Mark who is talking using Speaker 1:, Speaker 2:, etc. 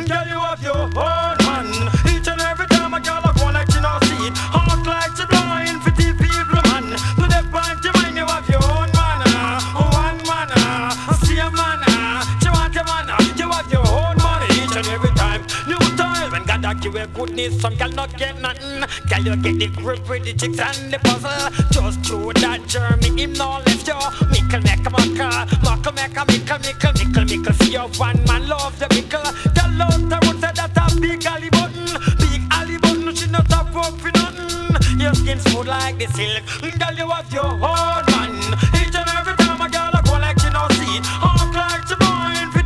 Speaker 1: Girl, you have your own man. Each and every time a girl a go like she no see it. Hot like she blind for the people, man. To the point you mind you have your own man. One man, see a man. She want your man. You have your own man each and every time. New style when God give you goodness, some girl not get nothing. Girl you get the grip with the chicks and the puzzle. Just through that journey, him no left you. Mickle make a muckle make a mickle. See your one man love the mickle. Tell out the road say that a big alley button. She not a work for nothing. Your skin smooth like the silk. Girl you have your own